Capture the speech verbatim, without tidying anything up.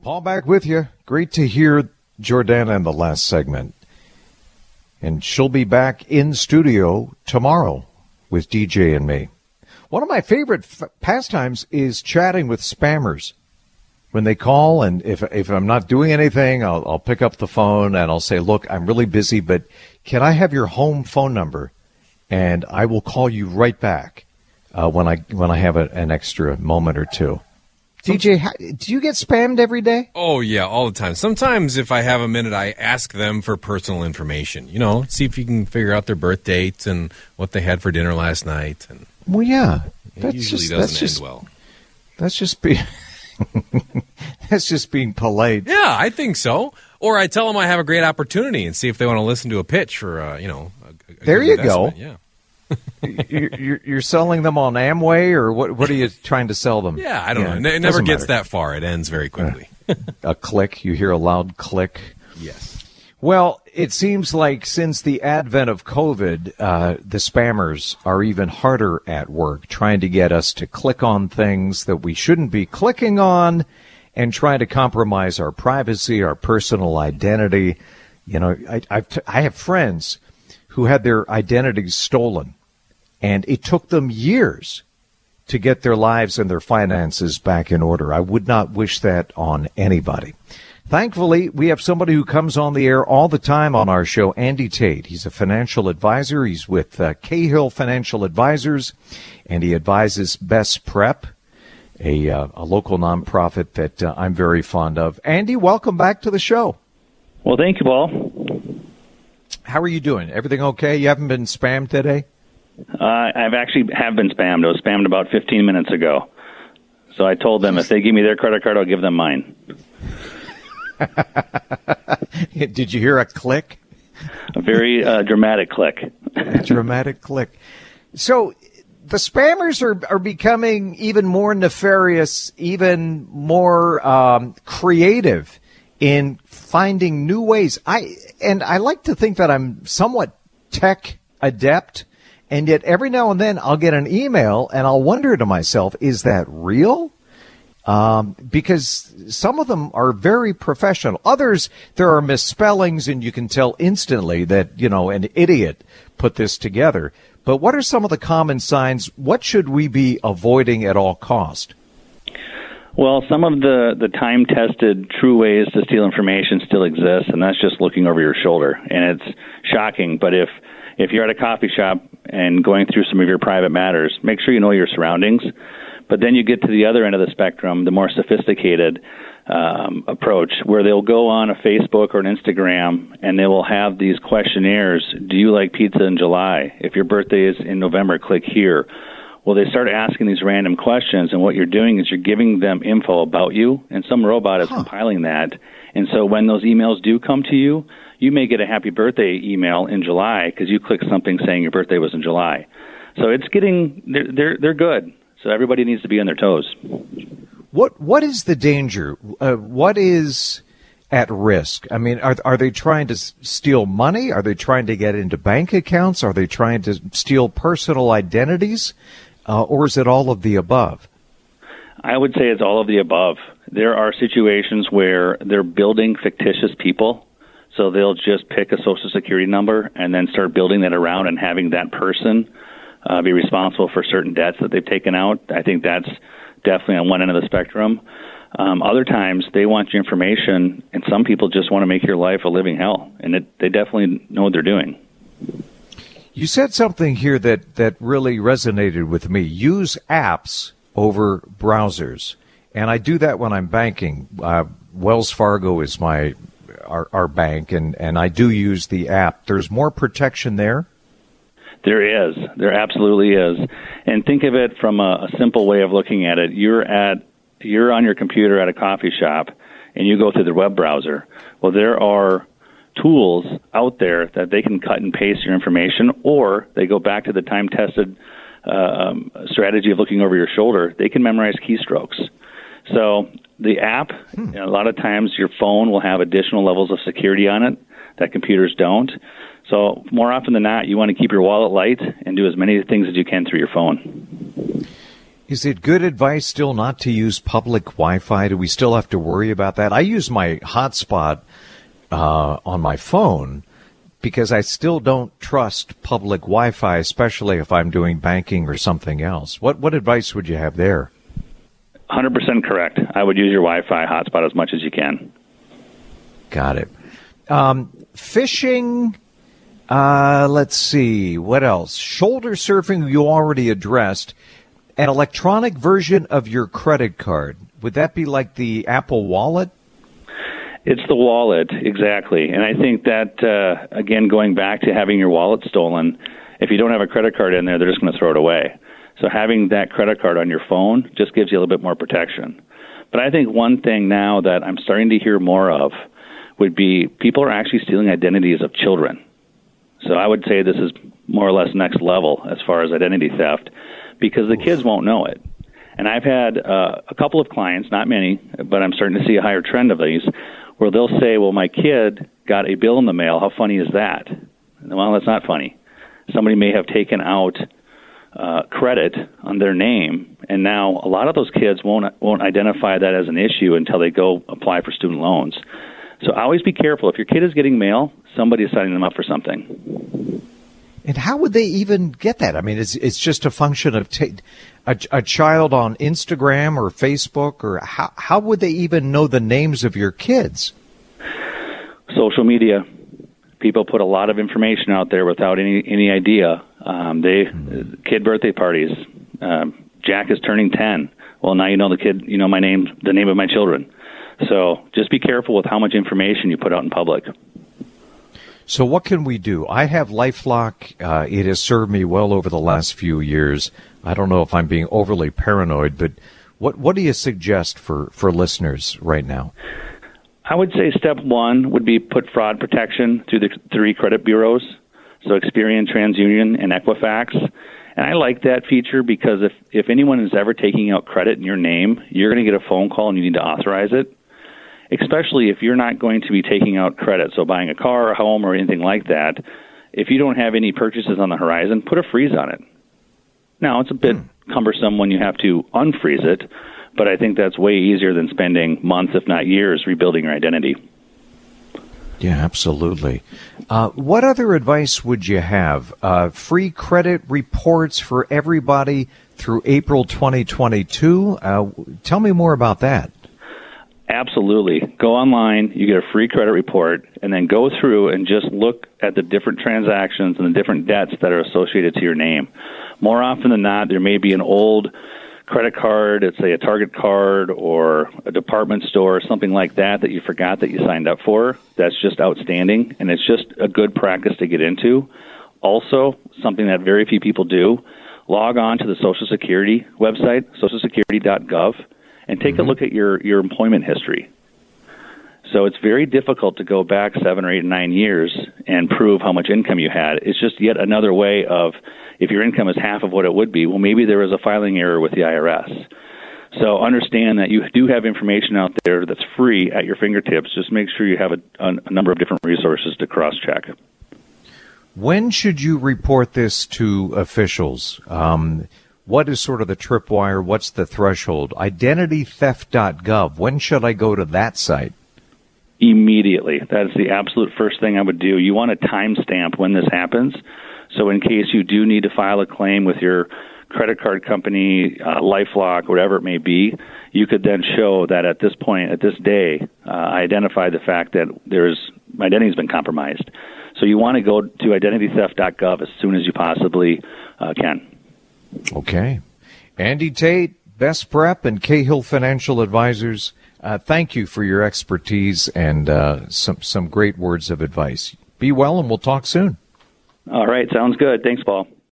Paul back with you. Great to hear Jordana in the last segment. And she'll be back in studio tomorrow with D J and me. One of my favorite f- pastimes is chatting with spammers. When they call, and if if I'm not doing anything, I'll, I'll pick up the phone and I'll say, look, I'm really busy, but can I have your home phone number? And I will call you right back uh, when I when I have a, an extra moment or two. D J, how, do you get spammed every day? Oh, yeah, all the time. Sometimes if I have a minute, I ask them for personal information. You know, see if you can figure out their birth dates and what they had for dinner last night. And well, yeah. It that's usually just, doesn't that's end just, well. That's just being that's just being polite. Yeah, I think so. Or I tell them I have a great opportunity and see if they want to listen to a pitch for, uh, you know, a, a there good you investment. go. Yeah. you're, you're selling them on Amway, or what? What are you trying to sell them? Yeah, I don't yeah, know. It never gets matter. that far. It ends very quickly. A click. You hear a loud click. Yes. Well, it seems like since the advent of COVID, uh, the spammers are even harder at work, trying to get us to click on things that we shouldn't be clicking on and trying to compromise our privacy, our personal identity. You know, I, I've t- I have friends who had their identities stolen, and it took them years to get their lives and their finances back in order. I would not wish that on anybody. Thankfully, we have somebody who comes on the air all the time on our show, Andy Tate. He's a financial advisor. He's with uh, Cahill Financial Advisors, and he advises Best Prep, a, uh, a local nonprofit that uh, I'm very fond of. Andy, welcome back to the show. Well, thank you, Paul. How are you doing? Everything okay? You haven't been spammed today? Uh, I've actually have been spammed. I was spammed about fifteen minutes ago. So I told them if they give me their credit card, I'll give them mine. Did you hear a click? A very uh, dramatic click. A dramatic click. So the spammers are, are becoming even more nefarious, even more um, creative in finding new ways. I and I like to think that I'm somewhat tech adept, and yet every now and then I'll get an email and I'll wonder to myself, is that real? Um, because some of them are very professional. Others, there are misspellings, and you can tell instantly that, you know, an idiot put this together. But what are some of the common signs? What should we be avoiding at all cost? Well, some of the, the time-tested true ways to steal information still exist, and that's just looking over your shoulder. And it's shocking, but if if you're at a coffee shop and going through some of your private matters, make sure you know your surroundings. But then you get to the other end of the spectrum, the more sophisticated um, approach, where they'll go on a Facebook or an Instagram and they will have these questionnaires. Do you like pizza in July? If your birthday is in November, click here. Well, they start asking these random questions, and what you're doing is you're giving them info about you, and some robot is huh. compiling that. And so when those emails do come to you, you may get a happy birthday email in July because you clicked something saying your birthday was in July. So it's getting, they're, they're, they're good. So everybody needs to be on their toes. What What is the danger? Uh, what is at risk? I mean, are are they trying to steal money? Are they trying to get into bank accounts? Are they trying to steal personal identities? Uh, or is it all of the above? I would say it's all of the above. There are situations where they're building fictitious people. So they'll just pick a Social Security number and then start building that around and having that person Uh, be responsible for certain debts that they've taken out. I think that's definitely on one end of the spectrum. Um, other times, they want your information, and some people just want to make your life a living hell, and it, they definitely know what they're doing. You said something here that, that really resonated with me. Use apps over browsers, and I do that when I'm banking. Uh, Wells Fargo is my our, our bank, and, and I do use the app. There's more protection there? There is. There absolutely is. And think of it from a, a simple way of looking at it. You're at you're on your computer at a coffee shop, and you go through the web browser. Well, there are tools out there that they can cut and paste your information, or they go back to the time-tested uh, um, strategy of looking over your shoulder. They can memorize keystrokes. So the app, hmm. you know, a lot of times your phone will have additional levels of security on it that computers don't. So more often than not, you want to keep your wallet light and do as many things as you can through your phone. Is it good advice still not to use public Wi-Fi? Do we still have to worry about that? I use my hotspot uh, on my phone because I still don't trust public Wi-Fi, especially if I'm doing banking or something else. What what advice would you have there? one hundred percent correct. I would use your Wi-Fi hotspot as much as you can. Got it. Um, phishing, uh, let's see, what else? Shoulder surfing, you already addressed. An electronic version of your credit card. Would that be like the Apple Wallet? It's the wallet, exactly. And I think that, uh, again, going back to having your wallet stolen, if you don't have a credit card in there, they're just going to throw it away. So having that credit card on your phone just gives you a little bit more protection. But I think one thing now that I'm starting to hear more of would be people are actually stealing identities of children. So I would say this is more or less next level as far as identity theft, because the kids won't know it. And I've had uh, a couple of clients, not many, but I'm starting to see a higher trend of these, where they'll say, well, my kid got a bill in the mail. How funny is that? Well, that's not funny. Somebody may have taken out uh, credit on their name, and now a lot of those kids won't won't identify that as an issue until they go apply for student loans. So always be careful. If your kid is getting mail, somebody is signing them up for something. And how would they even get that? I mean, it's it's just a function of t- a, a child on Instagram or Facebook, or how how would they even know the names of your kids? Social media. People put a lot of information out there without any any idea. Um, they mm-hmm. Kid birthday parties. Um, Jack is turning ten. Well, now you know the kid. You know my name, the name of my children. So just be careful with how much information you put out in public. So what can we do? I have LifeLock. Uh, it has served me well over the last few years. I don't know if I'm being overly paranoid, but what what do you suggest for, for listeners right now? I would say step one would be put fraud protection through the three credit bureaus, so Experian, TransUnion, and Equifax. And I like that feature because if, if anyone is ever taking out credit in your name, you're going to get a phone call and you need to authorize it. Especially if you're not going to be taking out credit, so buying a car, a home, or anything like that. If you don't have any purchases on the horizon, put a freeze on it. Now, it's a bit mm. cumbersome when you have to unfreeze it, but I think that's way easier than spending months, if not years, rebuilding your identity. Yeah, absolutely. Uh, what other advice would you have? Uh, free credit reports for everybody through April twenty twenty-two? Uh, tell me more about that. Absolutely. Go online, you get a free credit report, and then go through and just look at the different transactions and the different debts that are associated to your name. More often than not, there may be an old credit card, it's say a Target card or a department store, something like that that you forgot that you signed up for. That's just outstanding, and it's just a good practice to get into. Also, something that very few people do, log on to the Social Security website, social security dot gov, and take mm-hmm. a look at your, your employment history. So it's very difficult to go back seven or eight or nine years and prove how much income you had. It's just yet another way of, if your income is half of what it would be, well, maybe there was a filing error with the I R S. So understand that you do have information out there that's free at your fingertips. Just make sure you have a, a number of different resources to cross-check. When should you report this to officials? Um, what is sort of the tripwire? What's the threshold? identity theft dot gov. When should I go to that site? Immediately. That's the absolute first thing I would do. You want a timestamp when this happens. So in case you do need to file a claim with your credit card company, uh, LifeLock, whatever it may be, you could then show that at this point, at this day, uh, I identified the fact that there's my identity has been compromised. So you want to go to identity theft dot gov as soon as you possibly uh, can. Okay. Andy Tate, Best Prep and Cahill Financial Advisors, uh, thank you for your expertise and uh, some, some great words of advice. Be well, and we'll talk soon. All right. Sounds good. Thanks, Paul.